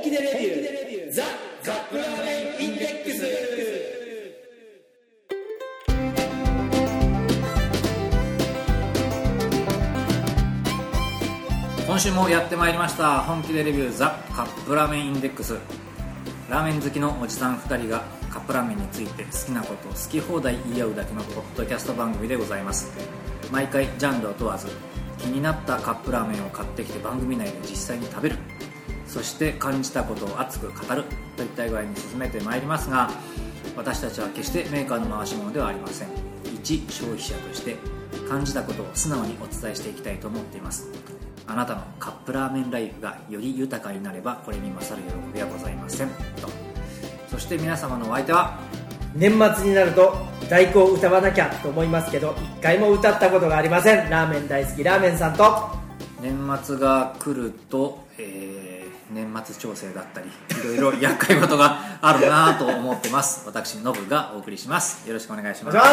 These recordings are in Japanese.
気でレビューザ・カップラーメンインデックス。 今週もやってまいりました本気でレビューザ・カップラーメンインデックス。ラーメン好きのおじさん2人がカップラーメンについて好きなこと好き放題言い合うだけのポッドキャスト番組でございます。毎回ジャンルを問わず気になったカップラーメンを買ってきて番組内で実際に食べる、そして感じたことを熱く語るといった具合に進めてまいりますが、私たちは決してメーカーの回し物ではありません。一消費者として感じたことを素直にお伝えしていきたいと思っています。あなたのカップラーメンライフがより豊かになればこれに勝る喜びはございませんと。そして皆様のお相手は、 年末になると第九を歌わなきゃと思いますけど一回も歌ったことがありません。ラーメン大好きラーメンさんと、 年末が来ると、年末調整だったりいろいろ厄介事があるなと思ってます私ノブがお送りします。よろしくお願いします。 はい、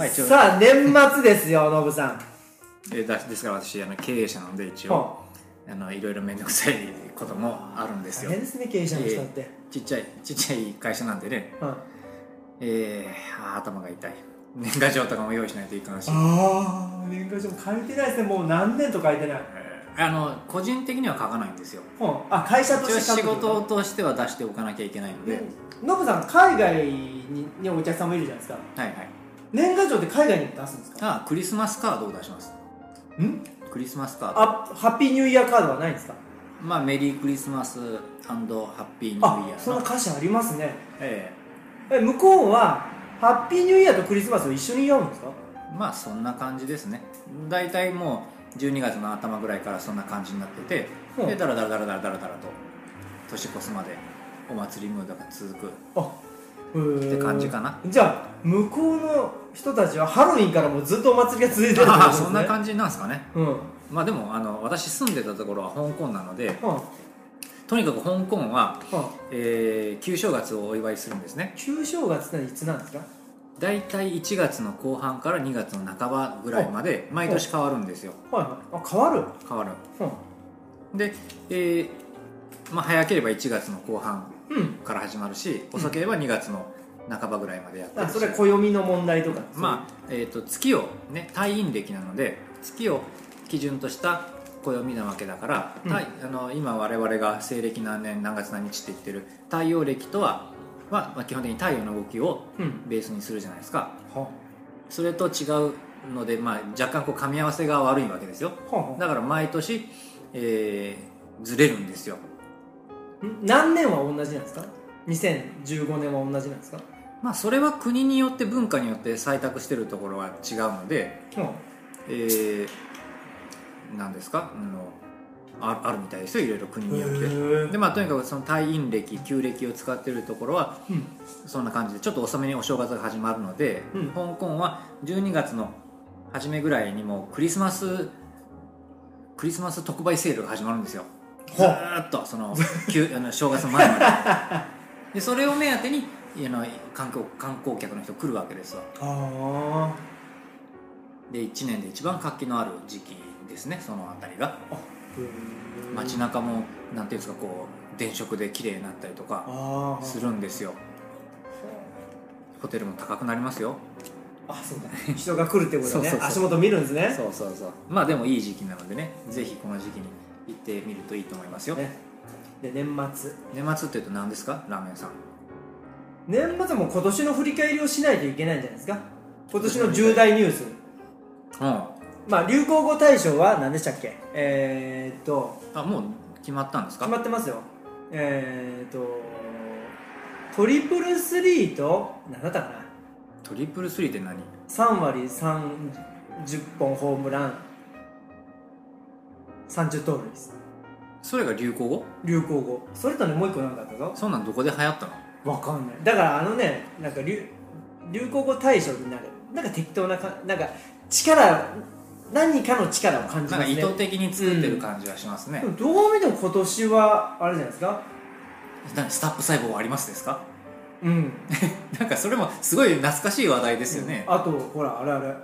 さあ年末ですよノブさん。 ですから私経営者なので一応いろいろ面倒くさいこともあるんですよ。 大変ですね経営者の人って、 ちっちゃい会社なんでね、頭が痛い。年賀状とかも用意しないといかんし、 年賀状も書いてないですね。もう何年と書いてない。 個人的には書かないんですよ。 会社として書く。 仕事としては出しておかなきゃいけないので。 ノブさん海外にお客さんもいるじゃないですか。 はいはい。 年賀状って海外に出すんですか？ クリスマスカードを出します。クリスマスカード。 ハッピーニューイヤーカードはないんですか？ メリークリスマス&ハッピーニューイヤー。 そんな歌詞ありますね。向こうはハッピーニューイヤーとクリスマスを一緒にやるんですか？ そんな感じですね。だいたいもう12月の頭ぐらいからそんな感じになってて、でだらだらと年越すまでお祭りムードが続くって感じかな。 じゃあ向こうの人たちはハロウィンからもずっとお祭りが続いてるってことですね。 そんな感じなんですかね。でも私住んでたところは香港なので、とにかく香港は、旧正月をお祝いするんですね。 旧正月っていつなんですか？ だいたい1月の後半から2月の半ばぐらいまで毎年変わるんですよ。 変わる。 で、早ければ1月の後半から始まるし、遅ければ2月の半ばぐらいまでやってるし、 それは暦の問題とか。 月をね、太陰暦なので月を基準とした暦なわけだから、今我々が西暦何年何月何日って言ってる太陽暦とは、基本的に太陽の動きをベースにするじゃないですか。それと違うので、若干噛み合わせが悪いわけですよ。だから毎年、ずれるんですよ。 何年は同じなんですか？2015年は同じなんですか？ それは国によって文化によって採択してるところは違うので、何ですか、あるみたいですよ、いろいろ国によって。でとにかくその太陰暦旧暦を使ってるところは、そんな感じでちょっと遅めにお正月が始まるので、香港は12月の初めぐらいにもうクリスマス特売セールが始まるんですよ。ずーっとその正月の前まででそれを目当てに観光客の人来るわけですわ。で1年で一番活気のある時期ですね、そのあたりが。街中もなんていうんですか、電飾で綺麗になったりとかするんですよ。ホテルも高くなりますよ。 そうだ人が来るってことね。足元見るんですね。 そうでもいい時期なのでね、ぜひこの時期に行ってみるといいと思いますよ。 で年末っていうと何ですか、ラーメンさん？ 年末も今年の振り返りをしないといけないんじゃないですか。今年の重大ニュース。流行語大賞は何でしたっけ？ もう決まったんですか？ 決まってますよ。トリプルスリーと何だったかな。 トリプルスリーって何 ？3割30本ホームラン30盗塁です。 それが流行語？ 流行語。それとねもう一個何かあったぞ。 そんなんどこで流行ったの？ わかんない。だからなんか流行語大賞になんか適当ななんか何かの力を感じますね。 意図的に作ってる感じはしますね。 どう見ても今年はあれじゃないですか。 スタップ細胞ありますですか？なんかそれもすごい懐かしい話題ですよね。 あとほらあれ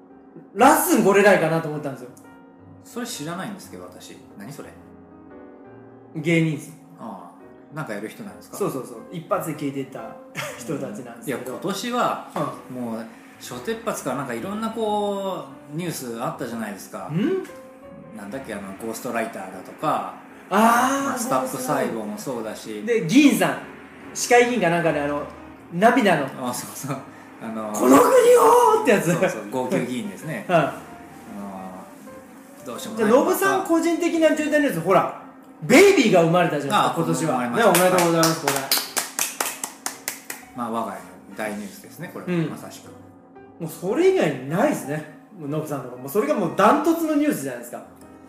ラッスンゴレライかなと思ったんですよ。 それ知らないんですけど私。何それ？ 芸人ですよ。 ああ、なんかやる人なんですか？ そう一発で消えていった人たちなんですけど、 いや今年はもう初鉄発からなんかいろんなこうニュースあったじゃないですか。なんだっけ、ゴーストライターだとか、スタッフ細胞もそうだし、 で議員さん、市会議員かなんかで涙のそうこの国をってやつ、 号泣議員ですね。どうしようもない。じゃあノブさん個人的な重大ニュース、ほらベイビーが生まれたじゃないですか今年はね。おめでとうございます。これ我が家の大ニュースですねこれ、まさしく。 もうそれ以外にないですね、ノブさんとか。もうそれがもうダントツのニュースじゃないですか。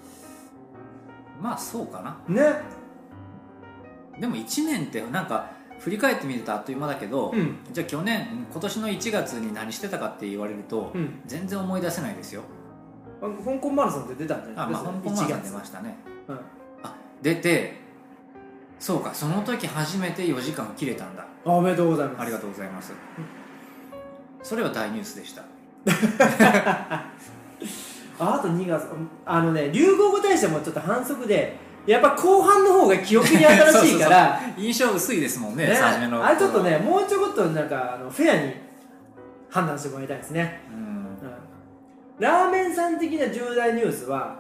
そうかなね。 でも1年ってなんか振り返ってみるとあっという間だけど、じゃあ今年の1月に何してたかって言われると、全然思い出せないですよ。 香港マラソンって出たんじゃないですか。 香港マラソン出ましたね。出て、そうか、その時初めて4時間切れたんだ。 おめでとうございます。 ありがとうございます。それは大ニュースでした。 あと2月、流行語大賞もちょっと反則で、やっぱ後半の方が記憶に新しいから印象薄いですもんね、初めの。 あれちょっとね、もうちょこっとなんかフェアに判断してもらいたいですね。ラーメンさん的な重大ニュースは、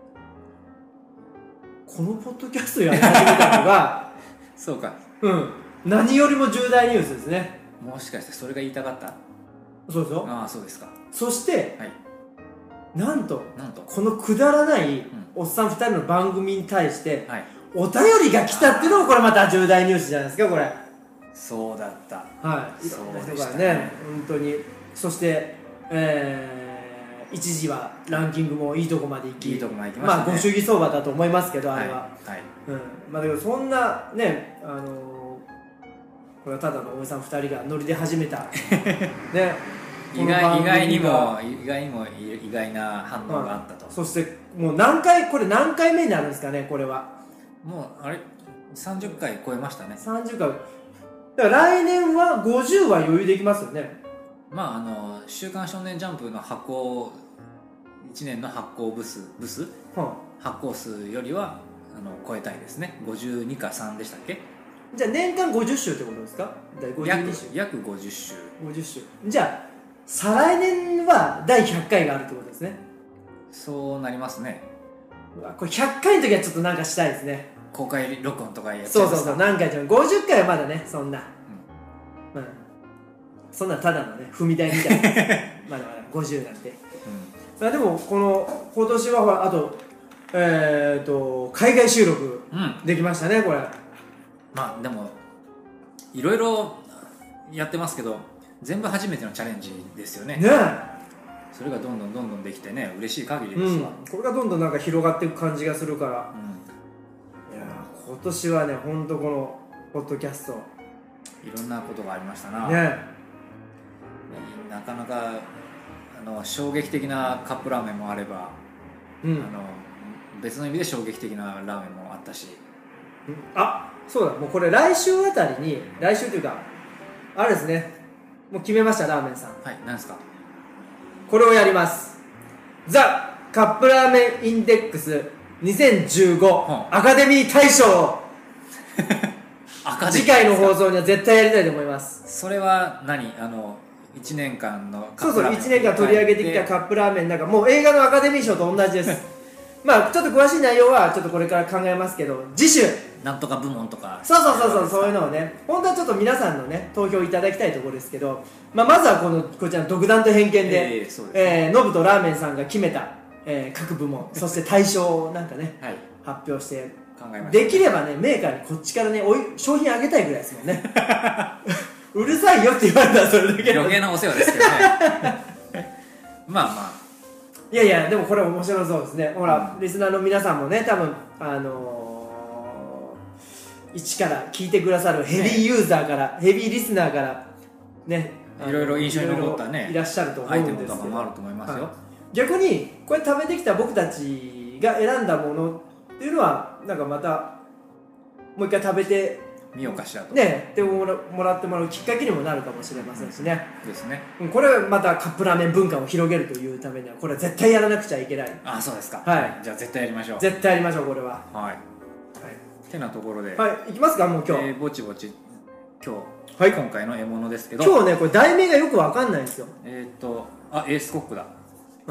このポッドキャストやり始めたのがそうか、 何よりも重大ニュースですね。 もしかしてそれが言いたかった？ そうですよ。 ああ、そうですか。 そして、なんとこのくだらないおっさん2人の番組に対してお便りが来たっていうのもこれまた重大ニュースじゃないですかこれ。 そうだった。 いろんな人がね、本当に。そして一時はランキングもいいとこまで行き、ご祝儀相場だと思いますけど、あれは。だけどそんなね、これはただのおじさん2人がノリで始めたね、 意外にも意外な反応があったと。 そしてもうこれ何回目になるんですかね。これはもう30回超えましたね。 30回だから来年は50は余裕できますよね。 週刊少年ジャンプの発行1年の発行部数、発行数よりは超えたいですね。52か3でしたっけ。 じゃあ年間50週ってことですか。 約50週。 じゃあ再来年は第100回があるってことですね。 そうなりますね。 これ100回の時はちょっとなんかしたいですね。 公開録音とかやっちゃいますか。 そう何回じゃん。50回はまだね、そんなそんなただのね踏み台みたいなまだ50なんで。でも今年はほら、あと海外収録できましたねこれ。 でもいろいろやってますけど、全部初めてのチャレンジですよね。それがどんどんできてね、嬉しい限りですわ。 これがどんどんなんか広がっていく感じがするから、いや今年はね、本当このポッドキャストいろんなことがありましたな。なかなか衝撃的なカップラーメンもあれば、別の意味で衝撃的なラーメンもあったし、 そうだ、もうこれ来週あたりに、来週というかあれですね、もう決めました。ラーメンさん、 何ですか。これをやります。ザ・カップラーメンインデックス2015、アカデミー大賞次回の放送には絶対やりたいと思います。 それは1年間のカップラーメン、1年間取り上げてきたカップラーメン、なんかもう映画のアカデミー賞と同じですちょっと詳しい内容はちょっとこれから考えますけど、次週なんとか部門とか、 そういうのをね、本当はちょっと皆さんのね投票いただきたいところですけど、まずはこちらの独断と偏見で、ノブとラーメンさんが決めた、各部門そして大賞をなんかね、発表してできればね、メーカーにこっちからね商品あげたいぐらいですもんねうるさいよって言われたらそれだけ余計なお世話ですけどねいやでもこれ面白そうですね。ほら、リスナーの皆さんもね、多分一から聞いてくださるヘビーユーザーから、ヘビーリスナーからね、 いろいろ印象に残ったね、 いらっしゃると思うんですけど、 アイテムとかもあると思いますよ。 逆にこれ食べてきた僕たちが選んだものっていうのは、なんかまたもう一回食べてみようかしらとね、でもらってもらうきっかけにもなるかもしれませんしね。 ですね。 これはまたカップラーメン文化を広げるというためには、これは絶対やらなくちゃいけない。 そうですか。 じゃあ絶対やりましょう。 絶対やりましょう、これは。 てなところで、 はい、いきますかもう今日、 ぼちぼち今日、 はい、 今回の獲物ですけど、 今日ねこれ題名がよくわかんないんですよ。 エースコックだ。 はい。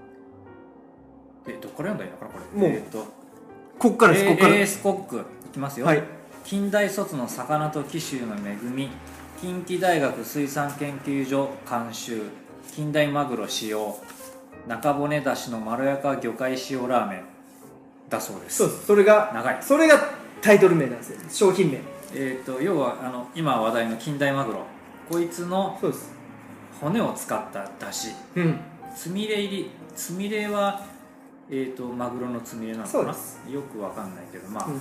どこから読んだらいいのかなこれ。 もうこっからです。こっから。 エースコックいきますよ。はい。近代卒の魚と紀州の恵み、近畿大学水産研究所監修、近代マグロ使用、中骨だしのまろやか魚介塩ラーメンだそうです。 そうです。それが長い。 それがタイトル名なんですよ。商品名。 要は今話題の近代マグロ、こいつの骨を使っただし、 うん、 つみれ入り、つみれはマグロのつみれなのかな、よくわかんないけど、まあ、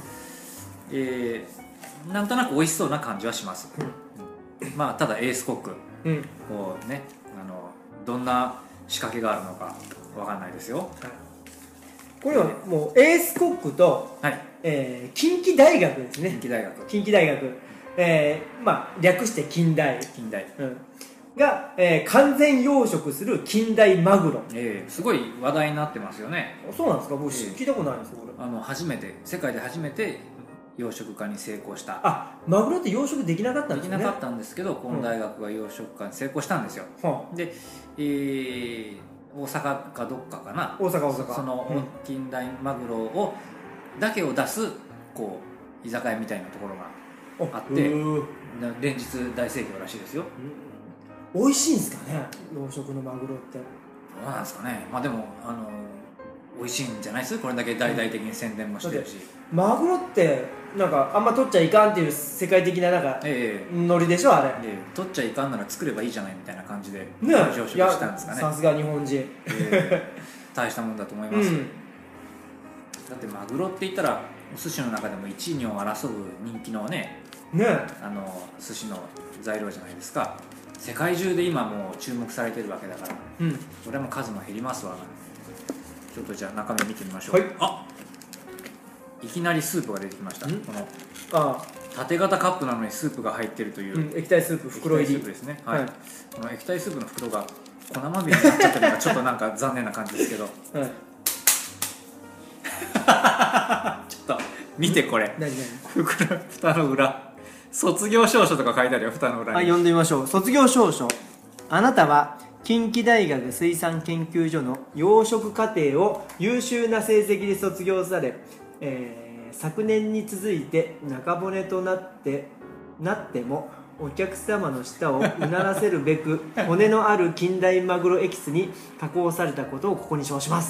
なんとなく美味しそうな感じはします。まあただエースコック、こうね、どんな仕掛けがあるのかわかんないですよ。 これはもうエースコックと、近畿大学ですね。近畿大学、まあ略して近大が、完全養殖する近代マグロ、 すごい話題になってますよね。 そうなんですか。僕聞いたことないんですよ。これ初めて、世界で初めて養殖化に成功した。 マグロって養殖できなかったんですね。 できなかったんですけど、この大学が養殖化に成功したんですよ。で、大阪かどっかかな、 大阪その近代マグロだけを出すこう居酒屋みたいなところがあって、連日大盛況らしいですよ。 美味しいんですかね、養殖のマグロって。 どうなんですかね。まあでも美味しいんじゃないです。これだけ大々的に宣伝もしてるし。 マグロってなんかあんま取っちゃいかんっていう世界的ななんかノリでしょ、あれ。 取っちゃいかんなら作ればいいじゃないみたいな感じで養殖したんですかね。 さすが日本人、 大したもんだと思います。だってマグロって言ったらお寿司の中でも1、2を争う人気のね、寿司の材料じゃないですか。世界中で今もう注目されてるわけだから、これも数も減りますわ。ちょっとじゃあ中身見てみましょう。いきなりスープが出てきました。この縦型カップなのにスープが入ってるという、 液体スープ袋入りですね。はい。この液体スープの袋が粉まみれになっちゃってるのがちょっとなんか残念な感じですけど。ちょっと見てこれ。袋、蓋の裏。卒業証書とか書いてあるよ、蓋の裏に。 読んでみましょう。卒業証書。あなたは近畿大学水産研究所の養殖課程を優秀な成績で卒業され、昨年に続いて中骨となってもお客様の舌をうならせるべく骨のある近代マグロエキスに加工されたことをここに称します。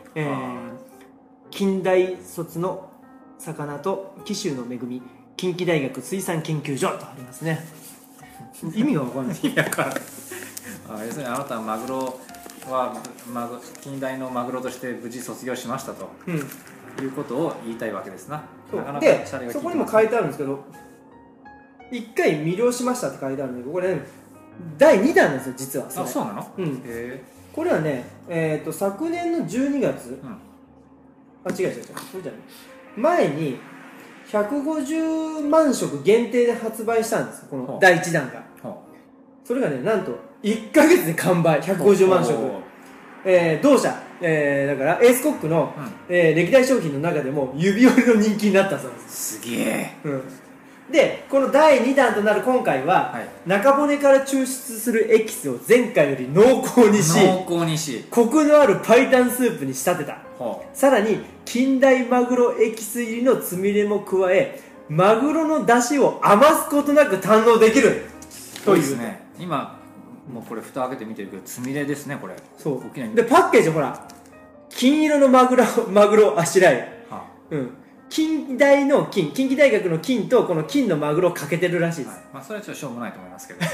近代卒の魚と紀州の恵み、近畿大学水産研究所とありますね。意味が分かんない。 意味分からない。要するにあなたはマグロは近代のマグロとして無事卒業しましたと、いうことを言いたいわけですな。 でそこにも書いてあるんですけど、1回魅了しましたって書いてあるんで、これ、ね、第2弾なんですよ実は。 そうなの？ これはね、昨年の12月、違うこれじゃない、前に150万食限定で発売したんですよ、この第1弾が。それがね、なんと1ヶ月で完売、150万食。同社、だからエースコックの、歴代商品の中でも指折りの人気になったそうです。 すげえ。 でこの第2弾となる今回は、中骨から抽出するエキスを前回より濃厚にしコクのある白湯スープに仕立てた。さらに近代マグロエキス入りのつみれも加え、マグロの出汁を余すことなく堪能できるという。 ですね。今もうこれ蓋開けて見てるけどつみれですね。これそうで、パッケージほら金色のマグロあしらい、近畿大学の金とこの金のマグロをかけてるらしいです。 それはちょっとしょうもないと思いますけど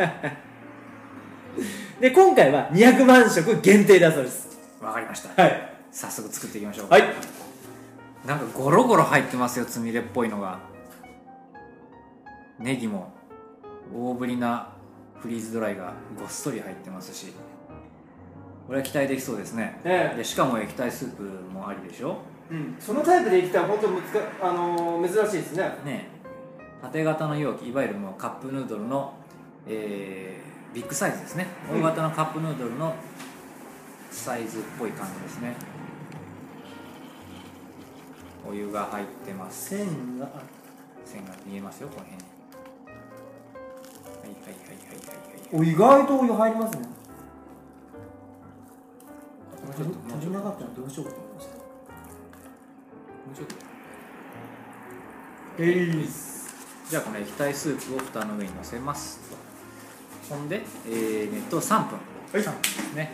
で今回は200万食限定だそうです。 わかりました。早速作っていきましょう。なんかゴロゴロ入ってますよ、つみれっぽいのが。ネギも大ぶりなフリーズドライがごっそり入ってますし、これは期待できそうですね。でしかも液体スープもありでしょ。 そのタイプで液体は本当珍しいですね。 縦型の容器、いわゆるもうカップヌードルの、ビッグサイズですね。大型のカップヌードルのサイズっぽい感じですね。 お湯が入ってます。 線が見えますよ、この辺に。はいはいはいはいはいはい。 お、意外とお湯入りますね。 もうちょっと足りなかったらどうしようかと思いました。 もうちょっと。じゃあこの液体スープを蓋の上に乗せますと。ほんで、熱湯3分。 はい、 3分ですね。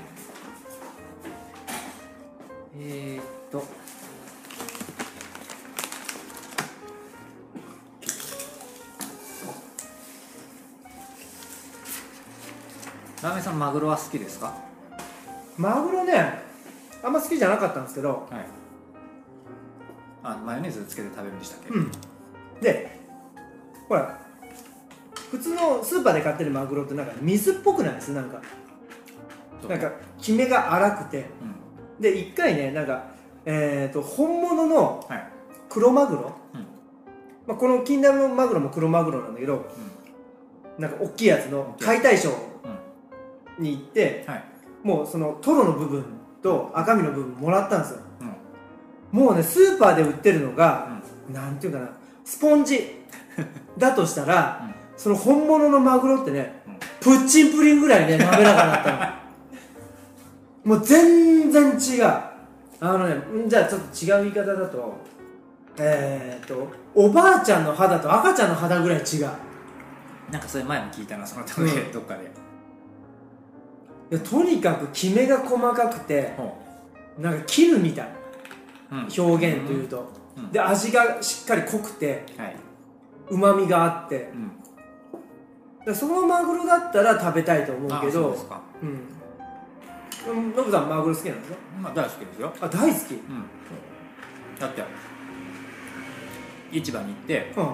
ラーメンさん、マグロは好きですか？ マグロね、あんま好きじゃなかったんですけど、 はい。マヨネーズつけて食べるんでしたっけ？ うん。で、ほら、普通のスーパーで買ってるマグロってなんか水っぽくないです？なんかキメが粗くて、で一回ね、なんか本物の黒マグロ、まあ、この近代のマグロも黒マグロなんだけど、なんか大きいやつの解体ショーに行って、もうそのトロの部分と赤身の部分もらったんですよ。もうね、スーパーで売ってるのが、なんていうかな、スポンジだとしたら、その本物のマグロってね、プッチンプリンぐらいね、滑らかになったの。もう全然違う。じゃあちょっと違う言い方だと、おばあちゃんの肌と赤ちゃんの肌ぐらい違う。 なんかそれ前も聞いたな、そのためどっかで。 いや、とにかくキメが細かくて、なんか切るみたい、表現というと、で味がしっかり濃くて、うまみがあって、そのマグロだったら食べたいと思うけど。ノブさんマグロ好きなんですか？ 大好きですよ。 あ、大好き。 だって市場に行って、こう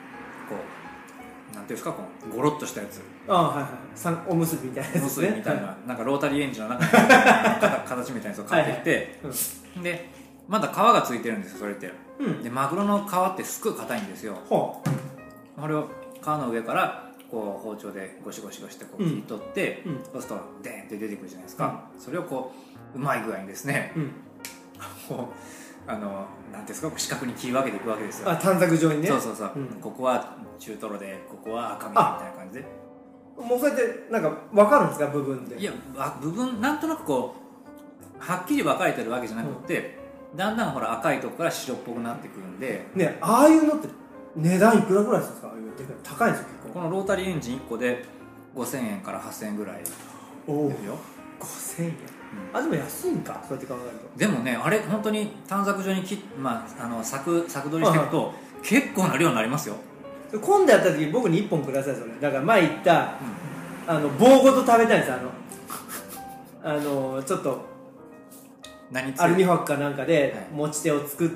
なんていうんですか、このゴロッとしたやつ、 おむすびみたいなやつですね。 おむすびみたいな、なんかロータリーエンジンの中に形みたいなやつを買ってきて、でまだ皮がついてるんですよ、それって。でマグロの皮ってすっごい硬いんですよ。これを皮の上からこう包丁でゴシゴシゴシってこう切り取って、そうするとデーンって出てくるじゃないですか。それをこううまい具合にですね、こうなんていうんですか、四角に切り分けていくわけですよ。 短冊状にね。 そう、ここは中トロで、ここは赤身みたいな感じで。 もうそうやってなんか分かるんですか、部分で？ いや、部分なんとなくこうはっきり分かれてるわけじゃなくて、だんだんほら赤いとこから白っぽくなってくるんでね。ああいうのって値段いくらぐらいですか？高いんですよ、結構。 このロータリーエンジン1個で5000円から8000円ぐらいですよ。 5000円、でも安いんか、そうやって考えると。 でもね、あれ本当に短冊状に作取りしてると結構な量になりますよ。 今度やった時僕に1本ください、それ。だから前言った棒ごと食べたいんです。ちょっとアルミ箔かなんかで持ち手を作って、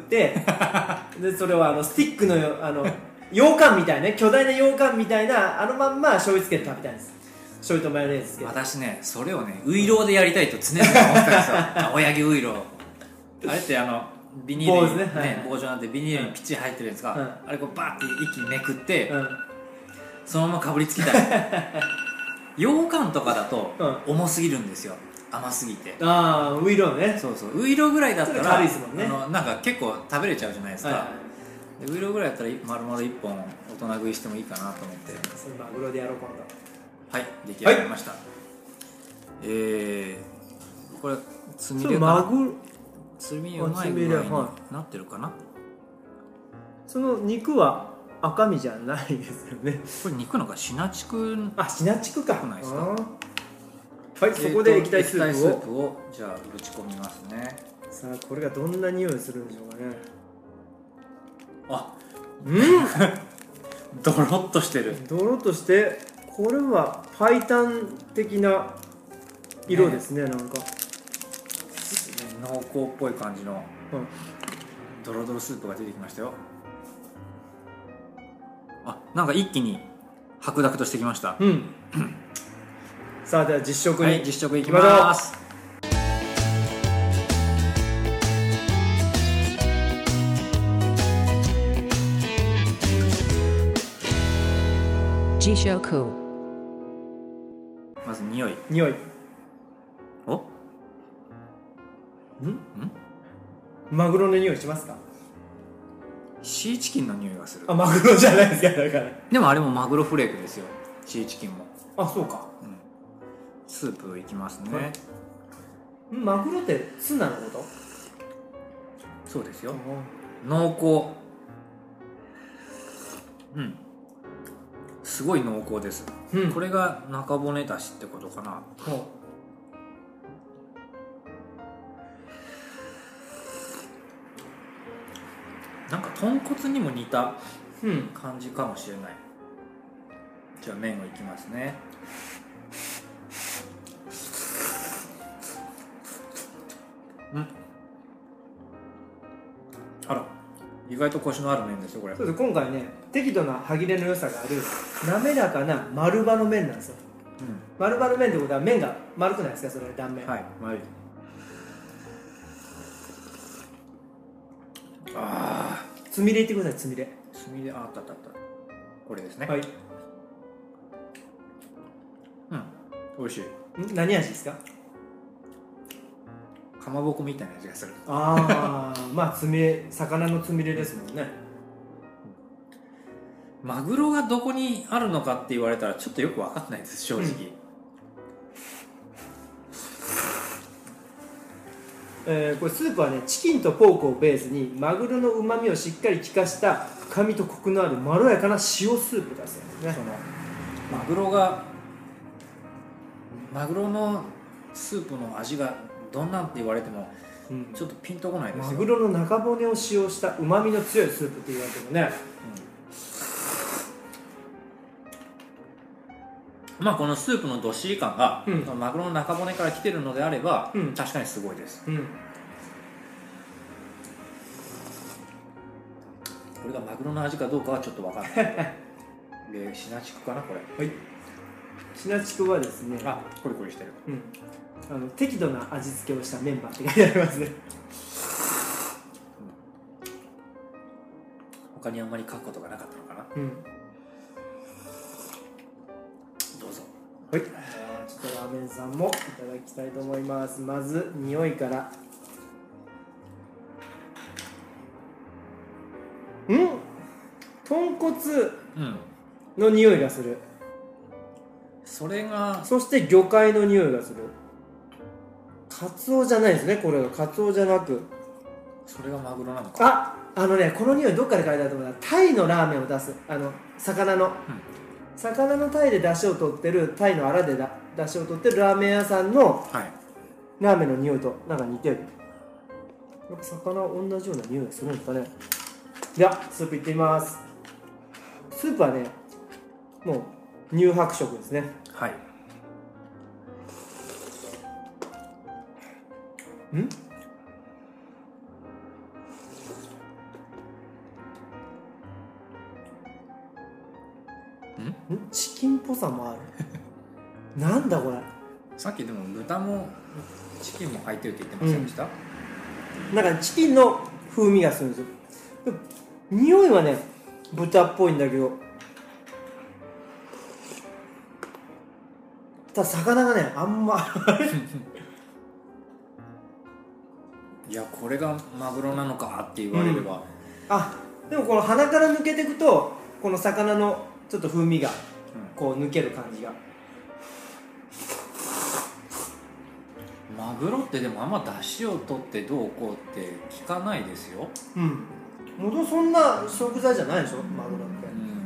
でそれをスティックの羊羹みたいなね、巨大な羊羹みたいなまんま醤油つけて食べたいんです。醤油とマヨネーズつけて。 私ね、それをね、ウイローでやりたいと常々思ってたんですよ。青柳ウイロー、あれってビニールに棒状なんでビニールにピッチリ入ってるんですが、あれこうバーって一気にめくって、そのままかぶりつきたい。羊羹とかだと重すぎるんですよ、甘すぎて。 ウイローね。 そうウイローぐらいだったら軽いですもんね。 なんか結構食べれちゃうじゃないですか。ウイローぐらいだったら丸々1本大人食いしてもいいかなと思って。 それマグロでやろう、今度。 はい、出来上がりました。これつみれかな。つみれうまい具合になってるかな。 その肉は赤身じゃないですよね。 これ肉のかシナチク。 シナチクか。 ないですか。 はい、そこで液体スープをじゃあぶち込みますね。 さあ、これがどんな匂いするんでしょうかね。 ドロッとしてる。 ドロッとして、これはパイタン的な色ですね。なんか濃厚っぽい感じのドロドロスープが出てきましたよ。なんか一気に白濁としてきました。 さあ、では実食に、 実食いきます。まず匂い。 マグロの匂いしますか？ シーチキンの匂いがする。 あ、マグロじゃないですか。だからでもあれもマグロフレークですよ、シーチキンも。 あ、そうか。 スープいきますね、 はい、マグロってツナのこと？ そうですよ。濃厚。すごい濃厚です、これが中骨だしってことかな。なんか豚骨にも似た感じかもしれない、じゃあ麺をいきますね。あら、意外とコシのある麺ですよこれ。 そうです。今回ね、適度な歯切れの良さがある滑らかな丸葉の麺なんですよ、丸葉の麺ってことは麺が丸くないですか、それ断面。 はい、丸い。ああ、 つみれいってください、つみれ。 つみれ、あったあったあった、これですね。 はい、 美味しい。 何味ですか？ かまぼこみたいな味がする。 ああまあつみれ、魚のつみれですもんね。 マグロがどこにあるのかって言われたらちょっとよく分かんないです正直、 これスープはね、チキンとポークをベースにマグロのうまみをしっかり効かした深みとコクのあるまろやかな塩スープだそうですね。 そのマグロのスープの味がどんなんって言われてもちょっとピンとこないですよ。 マグロの中骨を使用したうまみの強いスープって言われてもね、 まあこのスープのどっしり感が、マグロの中骨から来てるのであれば、確かにすごいです、これがマグロの味かどうかはちょっと分かんないで、シナチクかなこれ。 はい、シナチクはですね、 あ、コリコリしてる、 適度な味付けをしたメンバーって書いてありますね。 他にあんまり書くことがなかったのかな。どうぞ。 はい、ちょっとラーメンさんもいただきたいと思います。まず匂いから。豚骨の匂いがする、 それが。 そして魚介の匂いがする。カツオじゃないですね、これがカツオじゃなく、 それがマグロなのか。 あのね、この匂いどっかで嗅いだと思うな。タイのラーメンを出す、魚のタイで出汁を取ってる、タイのアラで出汁を取ってるラーメン屋さんのラーメンの匂いとなんか似てる。やっぱ魚は同じような匂いがするんですかね。ではスープいってみます。スープはね、もう乳白色ですね。 はい。 チキンっぽさもあるなんだこれ。 さっきでも豚もチキンも入ってるって言ってませんでした？ なんかチキンの風味がするんですよ。でも匂いはね、豚っぽいんだけど、ただ魚がね、あんまいや、これがマグロなのかって言われれば、 でもこの鼻から抜けていくと、この魚のちょっと風味がこう抜ける感じが、 マグロってでもあんま出汁を取ってどうこうって聞かないですよ。 元そんな食材じゃないでしょ、マグロって。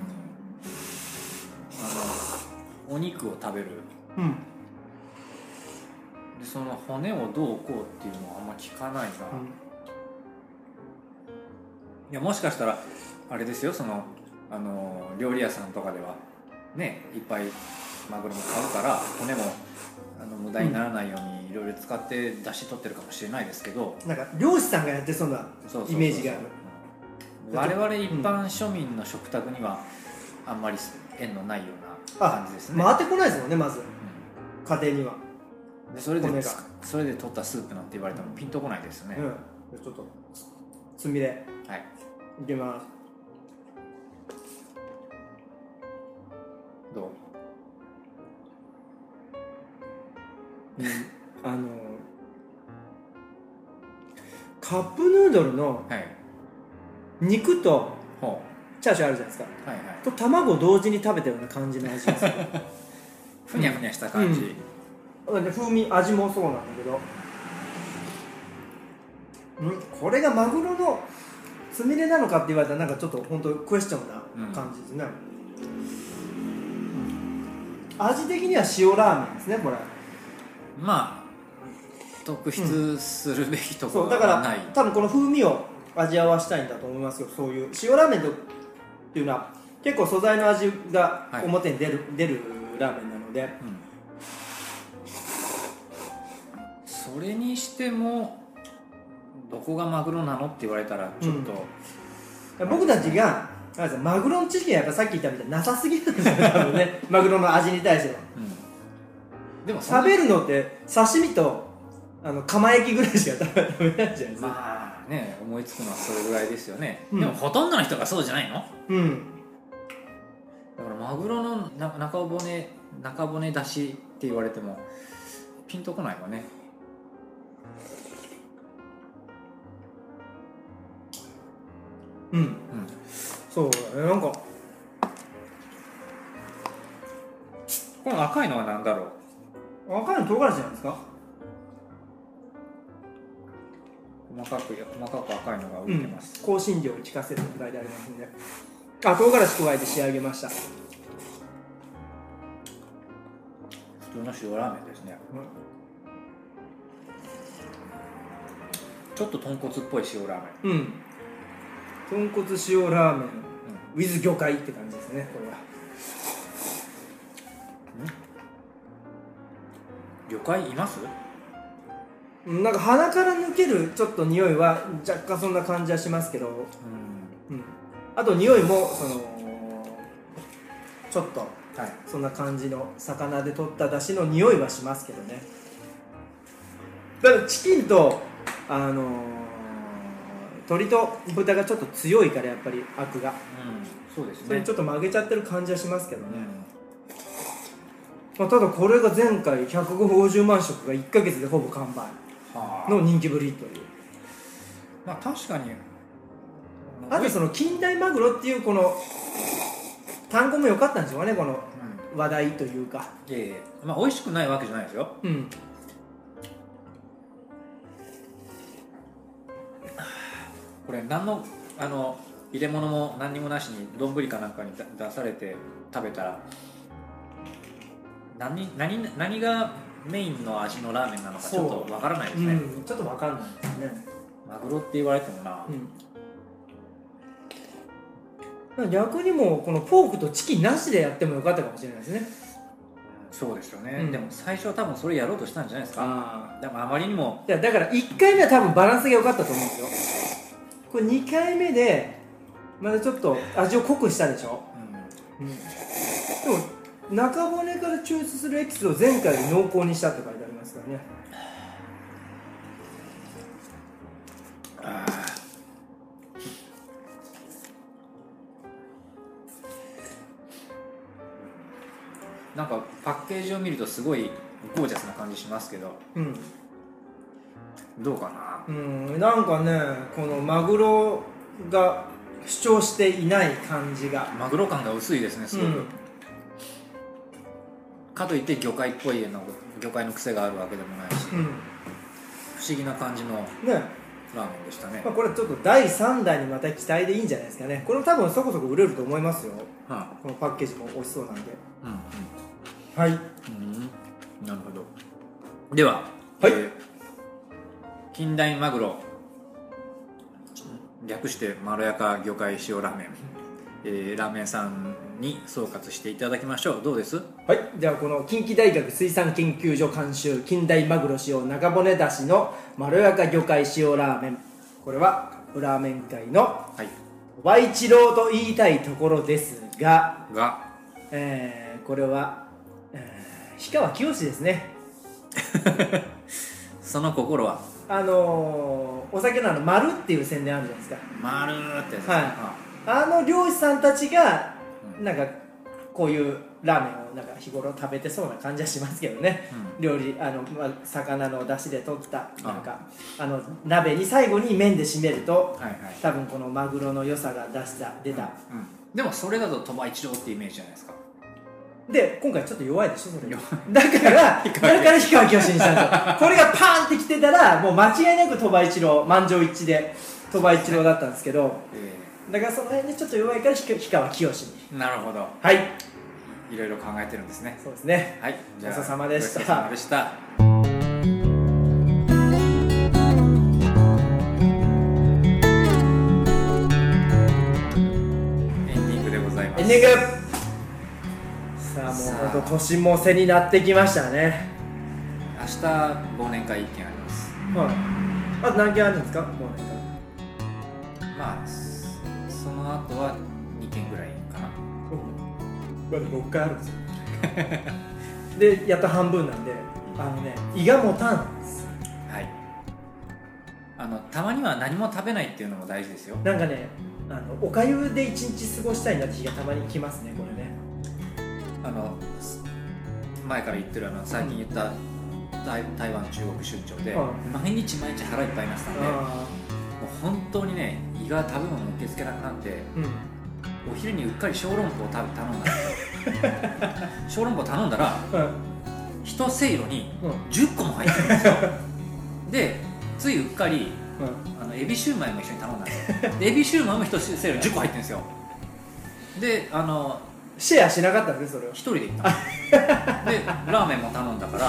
お肉を食べる、でその骨をどうこうっていうのはあんま聞かないな、いや、もしかしたらあれですよ、その料理屋さんとかではね、いっぱいマグロも買うから骨も無駄にならないようにいろいろ使って出汁取ってるかもしれないですけど、 なんか漁師さんがやってそうなイメージがある。 我々一般庶民の食卓にはあんまり縁のないような感じですね。 回ってこないですもんね、まず、家庭には。 でそれで取ったスープなんて言われてもピンとこないですね。 ちょっとつみれ、 はい、 いきます。 どう？ カップヌードルの肉とチャーシューあるじゃないですか、 はいはい、 と卵を同時に食べたような感じの味ですふにゃふにゃした感じ、 風味味もそうなんだけど、これがマグロのつみれなのかって言われたらなんかちょっと本当クエスチョンな感じですね、味的には塩ラーメンですねこれ。まあ特筆するべきところはない、 そうだから多分この風味を味合わしたいんだと思いますよ。そういう塩ラーメンっていうのは結構素材の味が表に出るラーメンなので、 それにしてもどこがマグロなのって言われたらちょっと、 僕たちがマグロの知識がやっぱさっき言ったみたいになさすぎるんですよ多分ねマグロの味に対しては、でも食べるのって刺身と釜焼きぐらいしか食べないじゃないですか。 まあね、思いつくのはそれぐらいですよね、でもほとんどの人がそうじゃないの。だからマグロの中骨出しって言われてもピンとこないわね。 そうだね。なんかこの赤いのは何だろう。赤いの唐辛子じゃないですか。 細かく赤いのが浮いてます、 香辛料を効かせるって書いてありますんで、唐辛子加えて仕上げました。 普通の塩ラーメンですね、ちょっと豚骨っぽい塩ラーメン。 豚骨塩ラーメン、with 魚介って感じですねこれは。 魚介います？ なんか鼻から抜けるちょっと匂いは若干そんな感じはしますけど、あと匂いもちょっとそんな感じの魚で取った出汁の匂いはしますけどね。だからチキンと鶏と豚がちょっと強いからやっぱりアクが、 そうですね、 それちょっと曲げちゃってる感じはしますけどね、ただこれが前回150万食が1ヶ月でほぼ完売の人気ぶりという。 まあ確かに。 あとその近代マグロっていうこの単語も良かったんでしょうかね、この話題というか。 まあ美味しくないわけじゃないですよ。これ何の入れ物も何にもなしに丼かなんかに出されて食べたら何がメインの味のラーメンなのかちょっとわからないですね。 ちょっとわかんないですね。 マグロって言われてもな、 逆にもこのポークとチキンなしでやってもよかったかもしれないですね。 そうですよね、でも最初は多分それやろうとしたんじゃないですか。でもあまりにもだから1回目は多分バランスが良かったと思うんですよ。これ2回目でまだちょっと味を濃くしたでしょ、でも中骨から抽出するエキスを前回より濃厚にしたって書いてありますからね。 なんかパッケージを見るとすごいゴージャスな感じしますけど、どうかな。 なんかね、このマグロが主張していない感じが、 マグロ感が薄いですねすごく、かといって魚介っぽい魚介の癖があるわけでもないし、不思議な感じのラーメンでしたね。 これちょっと第3弾にまた期待でいいんじゃないですかね。これも多分そこそこ売れると思いますよ、このパッケージも美味しそうなんで。はい、なるほど。では、近代マグロ、略してまろやか魚介塩ラーメン、ラーメンさんに総括していただきましょう。どうです？ ではこの近畿大学水産研究所監修近代マグロ塩中骨だしのまろやか魚介塩ラーメン、これはラーメン界のおば一郎と言いたいところですが、これは、氷川きよしですねその心はお酒の丸っていう宣伝あるじゃないですか。 丸ってやつ、 漁師さんたちがなんかこういうラーメンをなんか日頃食べてそうな感じはしますけどね、料理魚の出汁で取ったなんか鍋に最後に麺で締めると、多分このマグロの良さが出た、 でもそれだと鳥羽一郎ってイメージじゃないですか。 で今回ちょっと弱いでしょそれだから氷川きよしにしたんですよこれがパーンってきてたらもう間違いなく鳥羽一郎満場一致で鳥羽一郎だったんですけど、だからその辺でちょっと弱いから氷川きよしに。 なるほど。 はい、 いろいろ考えてるんですね。 そうですね。 はい、じゃあごちそうさまでした。 ごちそうさまでした。エンディングでございます。 エンディング。さあもう本当年も瀬になってきましたね。 明日忘年会1件あります。 はい。あと何件あるんですか忘年会。 まあその後は2件ぐらいかな。 まだ6回あるんですよでやっと半分なんで胃が持たんです。 はい。たまには何も食べないっていうのも大事ですよ。 なんかねおかゆで一日過ごしたいなって日がたまに来ますねこれね。 前から言ってる最近言った、台湾中国出張で、毎日腹いっぱいになってたんで、もう本当にね胃が食べ物受け付けなくなって、お昼にうっかり小籠包を頼んだんですよ小籠包頼んだら、一せいろに10個も入ってるんですよでついうっかり、エビシューマイも一緒に頼んだんですよでエビシューマイも一せいろに10個入ってるんですよ。でシェアしなかったんですそれは。 一人で行ったでラーメンも頼んだから、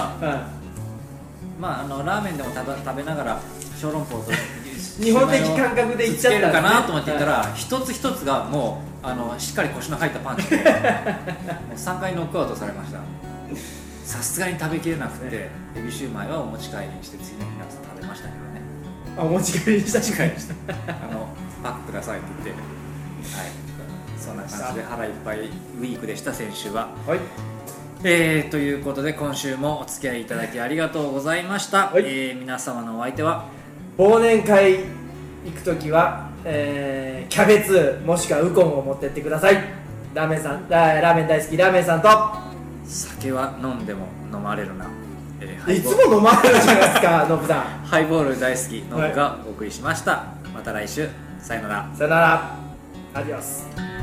まあラーメンでも食べながら小籠包と日本的感覚でいっちゃったんですね。 かなと思って言ったら、一つ一つがもうしっかり腰の入ったパンチでもう3回ノックアウトされました。さすがに食べきれなくて、エビシューマイはお持ち帰りにして次の日の朝食べましたけどね。 お持ち帰りにしたパックくださいって言って、はい、そんな感じで腹いっぱいウィークでした先週は。はい。ということで今週もお付き合いいただきありがとうございました。はい、皆様のお相手は忘年会行くときは、キャベツもしくはウコンを持ってってください。ラーメン大好きラーメンさんと、 酒は飲んでも飲まれるな、 いつも飲まれるじゃないですかノブさん。 ハイボール大好きノブがお送りしました。また来週、さよなら。 さよなら。アディオス。